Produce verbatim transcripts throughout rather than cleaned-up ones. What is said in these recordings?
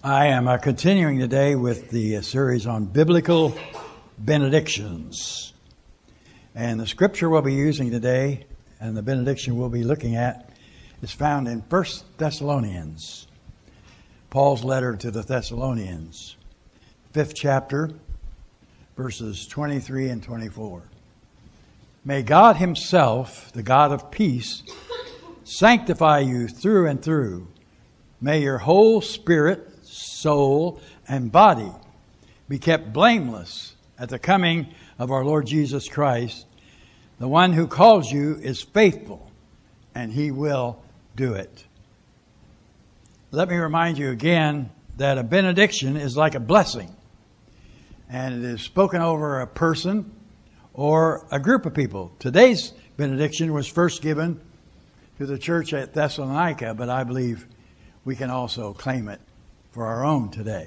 I am uh, continuing today with the uh, series on biblical benedictions. And the scripture we'll be using today and the benediction we'll be looking at is found in First Thessalonians, Paul's letter to the Thessalonians, fifth chapter, verses twenty-three and twenty-four. May God himself, the God of peace, sanctify you through and through. May your whole spirit, soul, and body be kept blameless at the coming of our Lord Jesus Christ. The one who calls you is faithful, and he will do it. Let me remind you again that a benediction is like a blessing, and it is spoken over a person or a group of people. Today's benediction was first given to the church at Thessalonica, but I believe we can also claim it for our own today.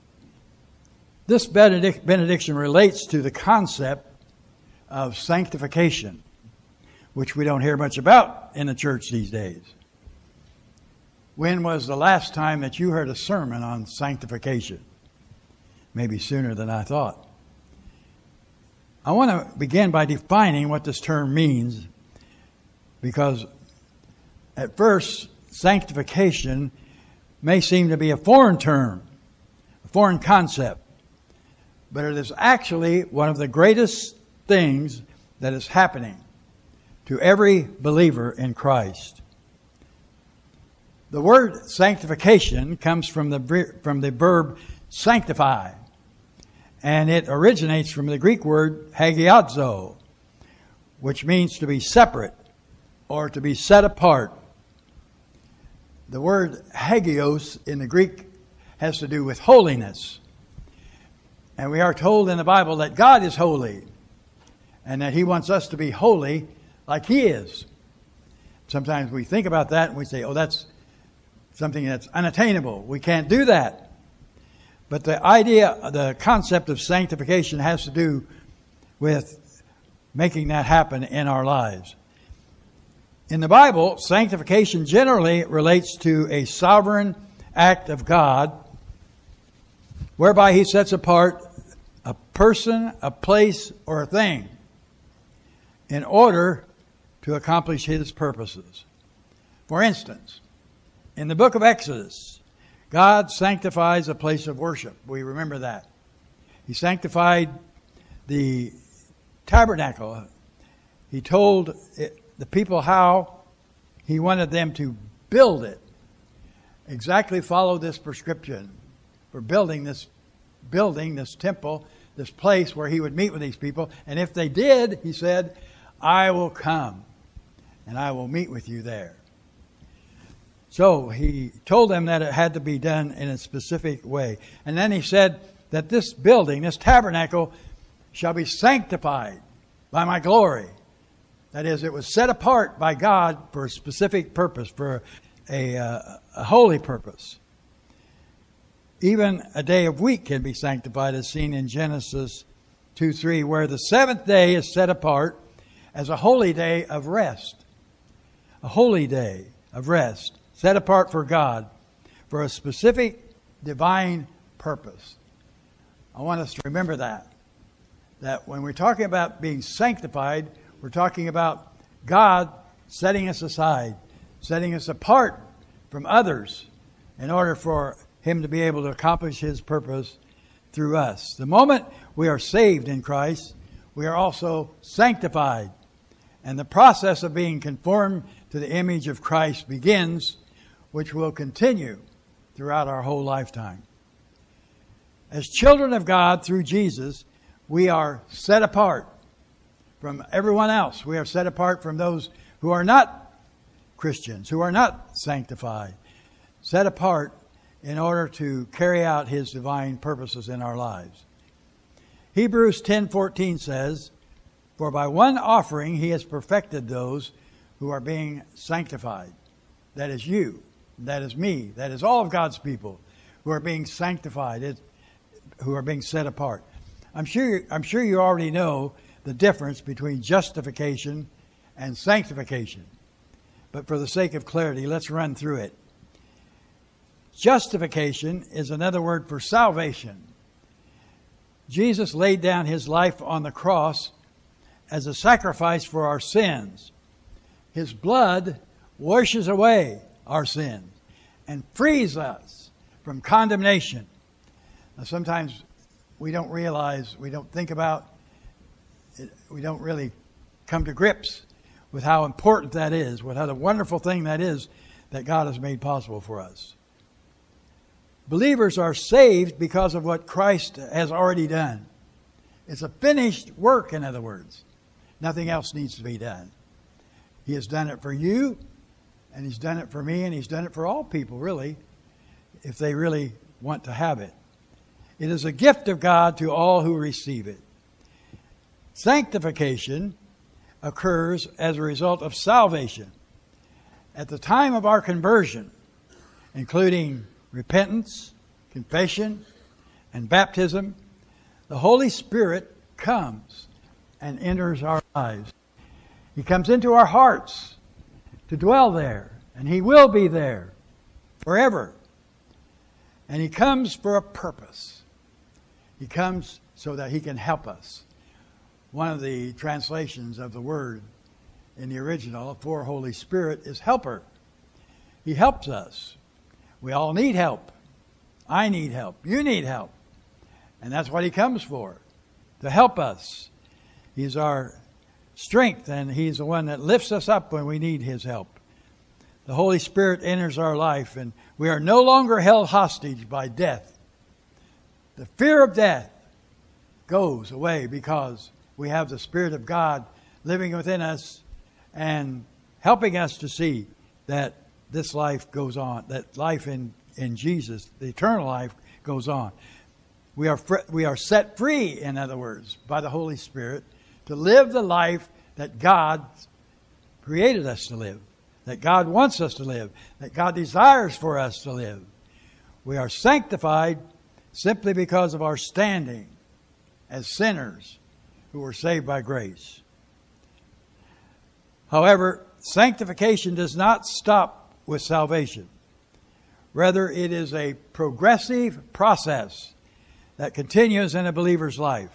This benedic- benediction relates to the concept of sanctification, which we don't hear much about in the church these days. When was the last time that you heard a sermon on sanctification? Maybe sooner than I thought. I want to begin by defining what this term means, because at first, sanctification may seem to be a foreign term, a foreign concept, but it is actually one of the greatest things that is happening to every believer in Christ. The word sanctification comes from the from the verb sanctify, and it originates from the Greek word hagiadzo, which means to be separate or to be set apart. The word hagios in the Greek has to do with holiness. And we are told in the Bible that God is holy and that he wants us to be holy like he is. Sometimes we think about that and we say, oh, that's something that's unattainable. We can't do that. But the idea, the concept of sanctification has to do with making that happen in our lives. In the Bible, sanctification generally relates to a sovereign act of God whereby he sets apart a person, a place, or a thing in order to accomplish his purposes. For instance, in the book of Exodus, God sanctifies a place of worship. We remember that. He sanctified the tabernacle. He told it, the people how he wanted them to build it. Exactly follow this prescription for building this building, this temple, this place where he would meet with these people. And if they did, he said, I will come and I will meet with you there. So he told them that it had to be done in a specific way. And then he said that this building, this tabernacle, shall be sanctified by my glory. That is, it was set apart by God for a specific purpose, for a, uh, a holy purpose. Even a day of week can be sanctified, as seen in Genesis two three, where the seventh day is set apart as a holy day of rest. A holy day of rest, set apart for God, for a specific divine purpose. I want us to remember that. That when we're talking about being sanctified, we're talking about God setting us aside, setting us apart from others in order for him to be able to accomplish his purpose through us. The moment we are saved in Christ, we are also sanctified. And the process of being conformed to the image of Christ begins, which will continue throughout our whole lifetime. As children of God through Jesus, we are set apart from everyone else. We are set apart from those who are not Christians, who are not sanctified. Set apart in order to carry out his divine purposes in our lives. Hebrews ten fourteen says, for by one offering he has perfected those who are being sanctified. That is you. That is me. That is all of God's people who are being sanctified, who are being set apart. I'm sure, I'm sure you already know the difference between justification and sanctification. But for the sake of clarity, let's run through it. Justification is another word for salvation. Jesus laid down his life on the cross as a sacrifice for our sins. His blood washes away our sins and frees us from condemnation. Now, sometimes we don't realize, we don't think about it, we don't really come to grips with how important that is, with how the wonderful thing that is that God has made possible for us. Believers are saved because of what Christ has already done. It's a finished work, in other words. Nothing else needs to be done. He has done it for you, and He's done it for me, and He's done it for all people, really, if they really want to have it. It is a gift of God to all who receive it. Sanctification occurs as a result of salvation. At the time of our conversion, including repentance, confession, and baptism, the Holy Spirit comes and enters our lives. He comes into our hearts to dwell there, and He will be there forever. And He comes for a purpose. He comes so that He can help us. One of the translations of the word in the original for Holy Spirit is helper. He helps us. We all need help. I need help. You need help. And that's what He comes for, to help us. He's our strength, and He's the one that lifts us up when we need His help. The Holy Spirit enters our life, and we are no longer held hostage by death. The fear of death goes away because we have the Spirit of God living within us and helping us to see that this life goes on, that life in, in Jesus, the eternal life, goes on. We are fr- we are set free, in other words, by the Holy Spirit to live the life that God created us to live, that God wants us to live, that God desires for us to live. We are sanctified simply because of our standing as sinners who were saved by grace. However, sanctification does not stop with salvation. Rather, it is a progressive process that continues in a believer's life.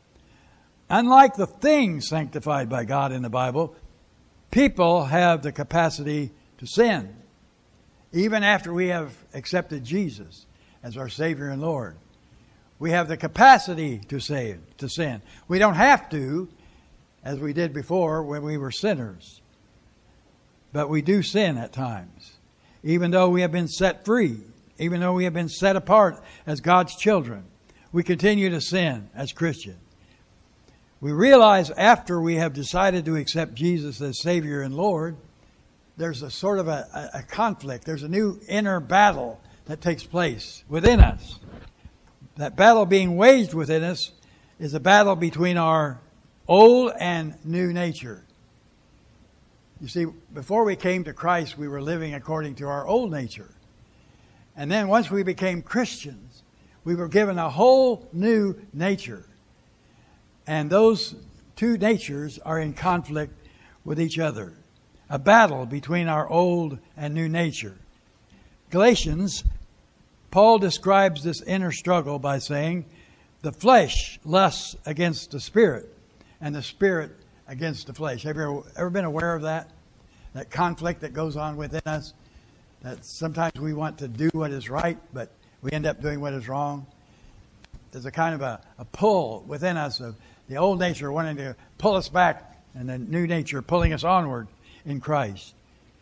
Unlike the things sanctified by God in the Bible, people have the capacity to sin, even after we have accepted Jesus as our Savior and Lord. We have the capacity to save, to sin. We don't have to, as we did before when we were sinners. But we do sin at times, even though we have been set free, even though we have been set apart as God's children. We continue to sin as Christians. We realize after we have decided to accept Jesus as Savior and Lord, there's a sort of a, a conflict. There's a new inner battle that takes place within us. That battle being waged within us is a battle between our old and new nature. You see, before we came to Christ, we were living according to our old nature. And then once we became Christians, we were given a whole new nature. And those two natures are in conflict with each other. A battle between our old and new nature. Galatians, Paul describes this inner struggle by saying, the flesh lusts against the spirit, and the spirit against the flesh. Have you ever been aware of that? That conflict that goes on within us? That sometimes we want to do what is right, but we end up doing what is wrong. There's a kind of a, a pull within us of the old nature wanting to pull us back and the new nature pulling us onward in Christ.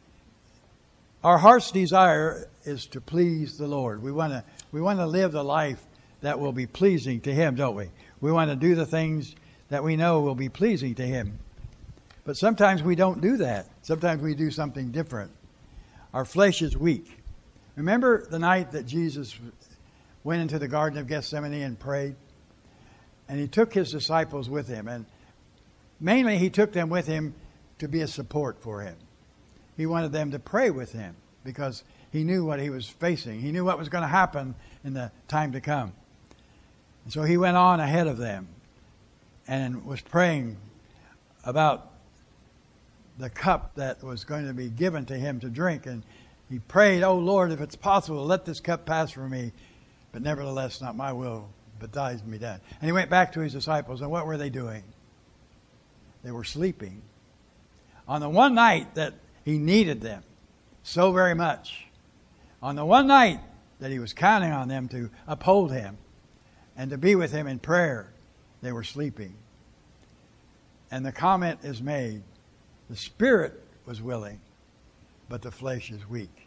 Our heart's desire is to please the Lord. We want to we want to live the life that will be pleasing to Him, don't we? We want to do the things that we know will be pleasing to Him. But sometimes we don't do that. Sometimes we do something different. Our flesh is weak. Remember the night that Jesus went into the Garden of Gethsemane and prayed? And He took His disciples with Him. And mainly He took them with Him to be a support for Him. He wanted them to pray with Him because He knew what He was facing. He knew what was going to happen in the time to come. And so He went on ahead of them and was praying about the cup that was going to be given to Him to drink. And He prayed, "Oh Lord, if it's possible, let this cup pass from me. But nevertheless, not my will, but thine be done." And he went back to his disciples, and what were they doing? They were sleeping. On the one night that he needed them so very much, on the one night that he was counting on them to uphold him and to be with him in prayer, they were sleeping. And the comment is made, the spirit was willing, but the flesh is weak.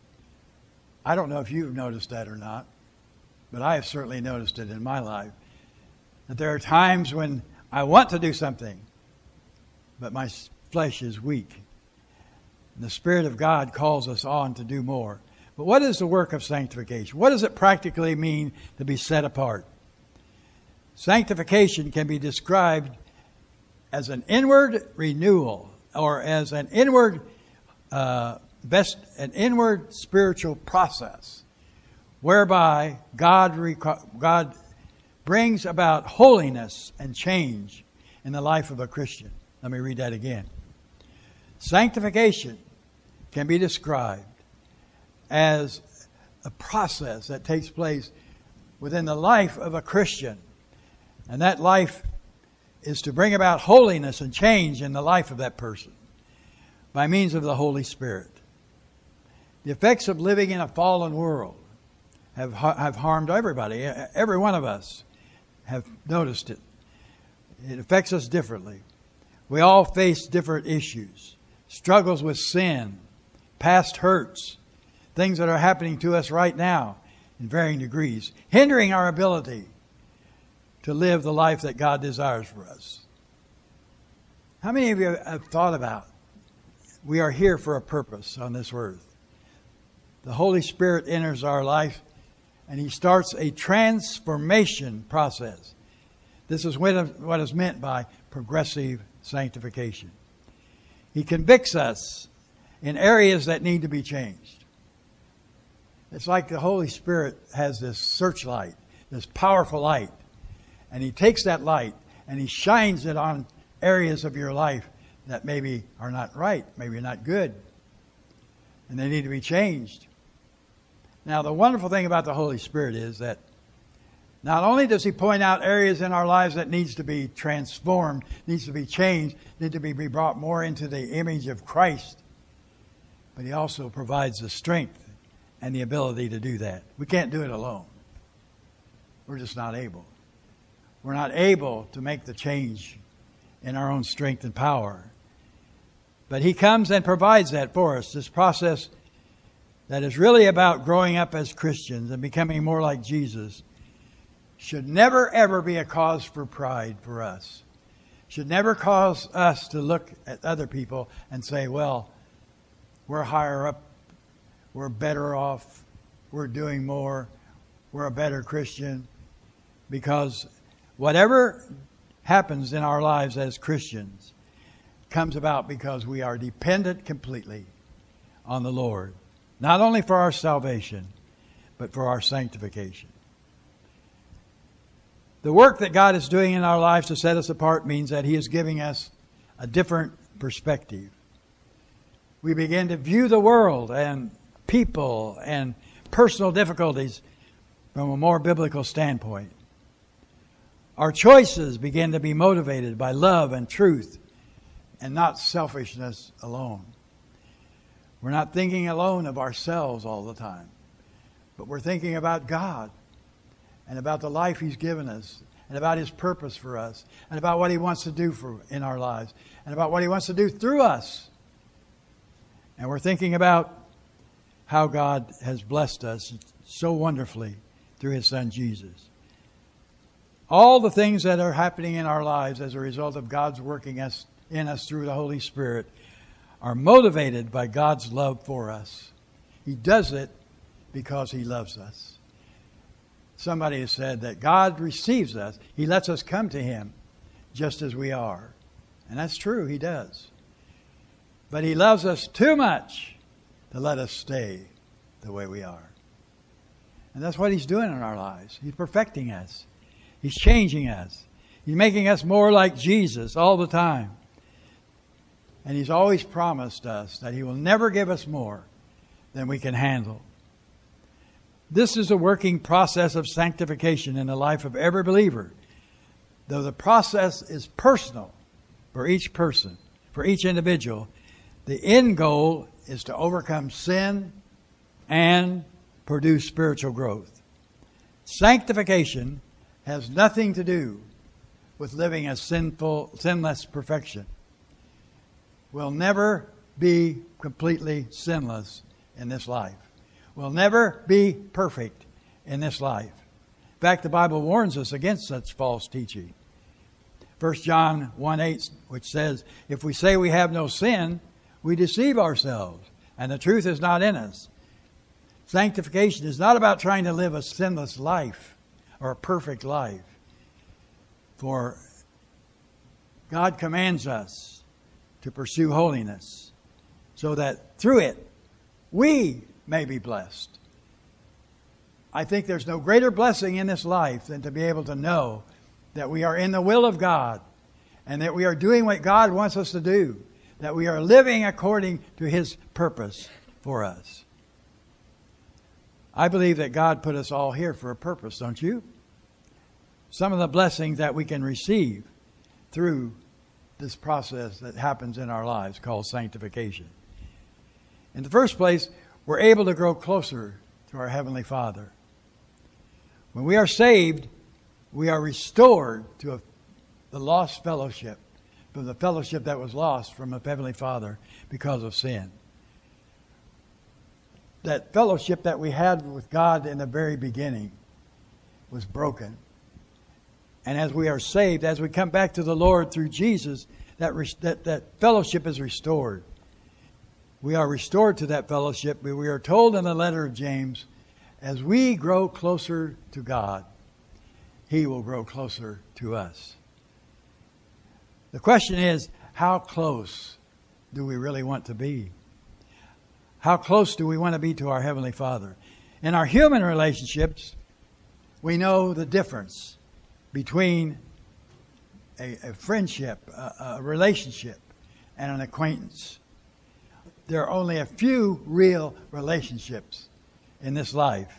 I don't know if you've noticed that or not, but I have certainly noticed it in my life. That there are times when I want to do something, but my flesh is weak. And the Spirit of God calls us on to do more. But what is the work of sanctification? What does it practically mean to be set apart? Sanctification can be described as an inward renewal, or as an inward uh, best, an inward spiritual process, whereby God God brings about holiness and change in the life of a Christian. Let me read that again. Sanctification can be described as a process that takes place within the life of a Christian. And that life is to bring about holiness and change in the life of that person by means of the Holy Spirit. The effects of living in a fallen world have have harmed everybody. Every one of us have noticed it. It affects us differently. We all face different issues, struggles with sin, past hurts, things that are happening to us right now in varying degrees, hindering our ability to live the life that God desires for us. How many of you have thought about we are here for a purpose on this earth? The Holy Spirit enters our life and He starts a transformation process. This is what is meant by progressive sanctification. He convicts us in areas that need to be changed. It's like the Holy Spirit has this searchlight, this powerful light, and He takes that light and He shines it on areas of your life that maybe are not right, maybe not good, and they need to be changed. Now, the wonderful thing about the Holy Spirit is that not only does He point out areas in our lives that needs to be transformed, needs to be changed, need to be brought more into the image of Christ, but He also provides the strength and the ability to do that. We can't do it alone. We're just not able. We're not able to make the change in our own strength and power. But He comes and provides that for us, this process that is really about growing up as Christians and becoming more like Jesus. Should never ever be a cause for pride for us. Should never cause us to look at other people and say, well, we're higher up, we're better off, we're doing more, we're a better Christian. Because whatever happens in our lives as Christians comes about because we are dependent completely on the Lord. Not only for our salvation, but for our sanctification. The work that God is doing in our lives to set us apart means that He is giving us a different perspective. We begin to view the world and people and personal difficulties from a more biblical standpoint. Our choices begin to be motivated by love and truth and not selfishness alone. We're not thinking alone of ourselves all the time, but we're thinking about God and about the life He's given us and about His purpose for us and about what He wants to do for in our lives and about what He wants to do through us. And we're thinking about how God has blessed us so wonderfully through His Son Jesus. All the things that are happening in our lives as a result of God's working us in us through the Holy Spirit are motivated by God's love for us. He does it because He loves us. Somebody has said that God receives us. He lets us come to Him just as we are. And that's true, He does. But He loves us too much to let us stay the way we are. And that's what He's doing in our lives. He's perfecting us. He's changing us. He's making us more like Jesus all the time. And He's always promised us that He will never give us more than we can handle. This is a working process of sanctification in the life of every believer. Though the process is personal for each person, for each individual, the end goal is to overcome sin and produce spiritual growth. Sanctification has nothing to do with living a sinful, sinless perfection. We'll never be completely sinless in this life. We'll never be perfect in this life. In fact, the Bible warns us against such false teaching. First John one eight, which says, if we say we have no sin, we deceive ourselves, and the truth is not in us. Sanctification is not about trying to live a sinless life or a perfect life. For God commands us to pursue holiness so that through it we may be blessed. I think there's no greater blessing in this life than to be able to know that we are in the will of God and that we are doing what God wants us to do, that we are living according to His purpose for us. I believe that God put us all here for a purpose, don't you? Some of the blessings that we can receive through this process that happens in our lives called sanctification. In the first place, we're able to grow closer to our Heavenly Father. When we are saved, we are restored to a, the lost fellowship, from the fellowship that was lost from a Heavenly Father because of sin. That fellowship that we had with God in the very beginning was broken. And as we are saved, as we come back to the Lord through Jesus, that, that, that fellowship is restored. We are restored to that fellowship. But we are told in the letter of James, as we grow closer to God, He will grow closer to us. The question is, how close do we really want to be? How close do we want to be to our Heavenly Father? In our human relationships, we know the difference between a, a friendship, a, a relationship, and an acquaintance. There are only a few real relationships in this life.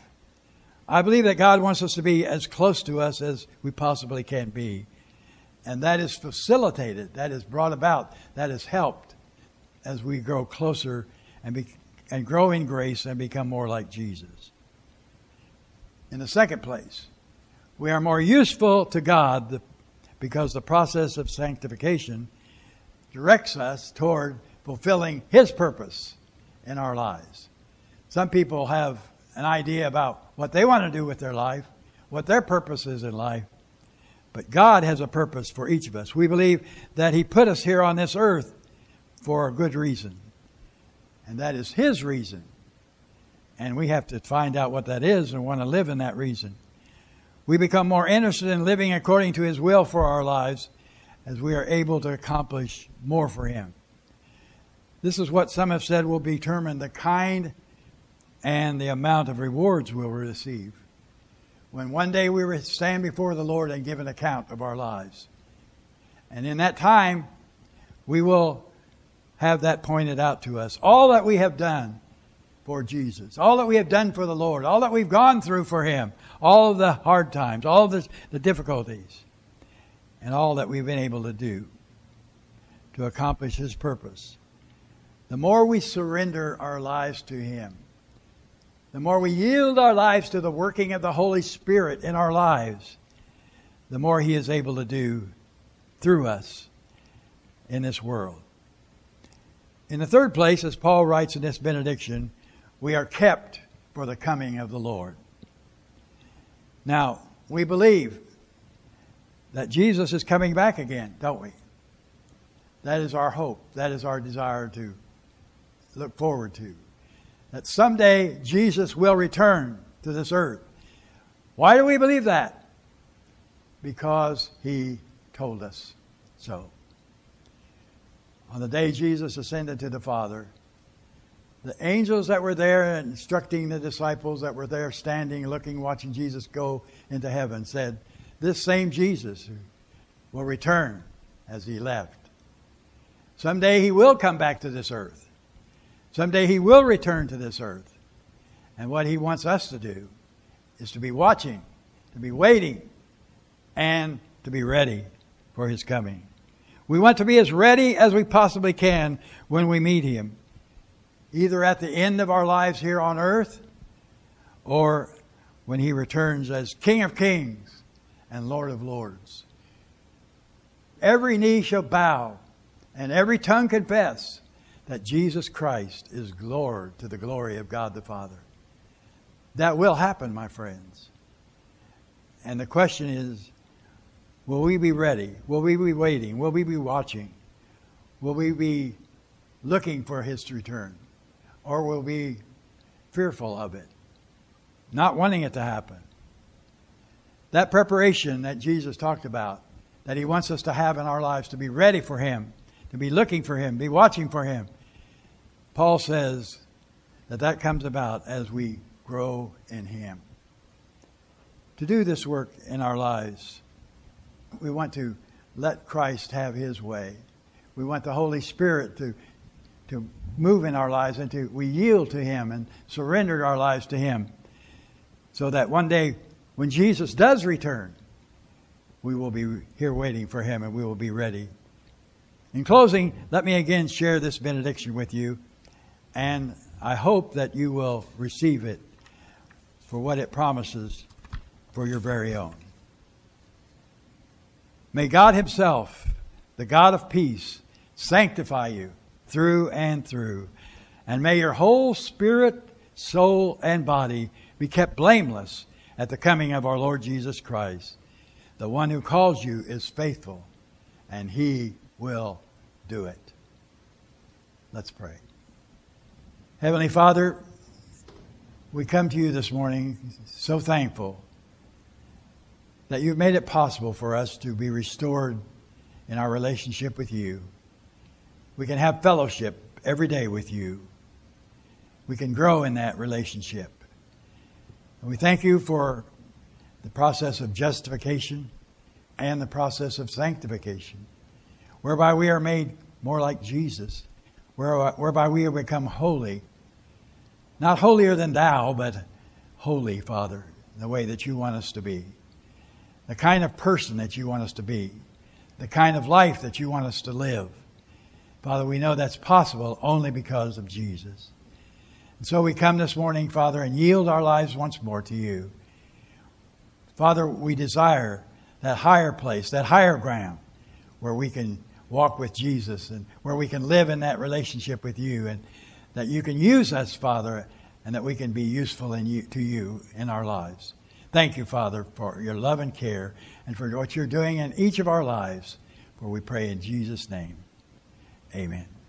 I believe that God wants us to be as close to us as we possibly can be. And that is facilitated, that is brought about, that is helped as we grow closer and, be, and grow in grace and become more like Jesus. In the second place, we are more useful to God because the process of sanctification directs us toward fulfilling His purpose in our lives. Some people have an idea about what they want to do with their life, what their purpose is in life. But God has a purpose for each of us. We believe that He put us here on this earth for a good reason. And that is His reason. And we have to find out what that is and want to live in that reason. We become more interested in living according to His will for our lives as we are able to accomplish more for Him. This is what some have said will determine the kind and the amount of rewards we'll receive when one day we will stand before the Lord and give an account of our lives. And in that time, we will have that pointed out to us. All that we have done for Jesus, all that we have done for the Lord, all that we've gone through for Him, all of the hard times, all of the, the difficulties, and all that we've been able to do to accomplish His purpose. The more we surrender our lives to Him, the more we yield our lives to the working of the Holy Spirit in our lives, the more He is able to do through us in this world. In the third place, as Paul writes in this benediction, we are kept for the coming of the Lord. Now, we believe that Jesus is coming back again, don't we? That is our hope. That is our desire to look forward to. That someday Jesus will return to this earth. Why do we believe that? Because He told us so. On the day Jesus ascended to the Father, the angels that were there instructing the disciples that were there standing, looking, watching Jesus go into heaven said, this same Jesus will return as He left. Someday He will come back to this earth. Someday He will return to this earth. And what He wants us to do is to be watching, to be waiting, and to be ready for His coming. We want to be as ready as we possibly can when we meet Him, either at the end of our lives here on earth or when He returns as King of Kings and Lord of Lords. Every knee shall bow and every tongue confess that Jesus Christ is Lord to the glory of God the Father. That will happen, my friends. And the question is, will we be ready? Will we be waiting? Will we be watching? Will we be looking for His return? Or will we be fearful of it, not wanting it to happen? That preparation that Jesus talked about, that He wants us to have in our lives, to be ready for Him, to be looking for Him, be watching for Him. Paul says that that comes about as we grow in Him. To do this work in our lives, we want to let Christ have His way. We want the Holy Spirit to, to move in our lives, and to we yield to Him and surrender our lives to Him, so that one day when Jesus does return, we will be here waiting for Him and we will be ready. In closing, let me again share this benediction with you, and I hope that you will receive it for what it promises for your very own. May God Himself, the God of peace, sanctify you through and through, and may your whole spirit, soul, and body be kept blameless at the coming of our Lord Jesus Christ. The one who calls you is faithful, and He will do it. Let's pray. Heavenly Father, we come to you this morning so thankful that you've made it possible for us to be restored in our relationship with you. We can have fellowship every day with you. We can grow in that relationship. And we thank you for the process of justification and the process of sanctification, whereby we are made more like Jesus, whereby we have become holy. Not holier than thou, but holy, Father, the way that you want us to be. The kind of person that you want us to be. The kind of life that you want us to live. Father, we know that's possible only because of Jesus. And so we come this morning, Father, and yield our lives once more to you. Father, we desire that higher place, that higher ground, where we can walk with Jesus and where we can live in that relationship with you, and that you can use us, Father, and that we can be useful in you, to you in our lives. Thank you, Father, for your love and care and for what you're doing in each of our lives. For we pray in Jesus' name. Amen.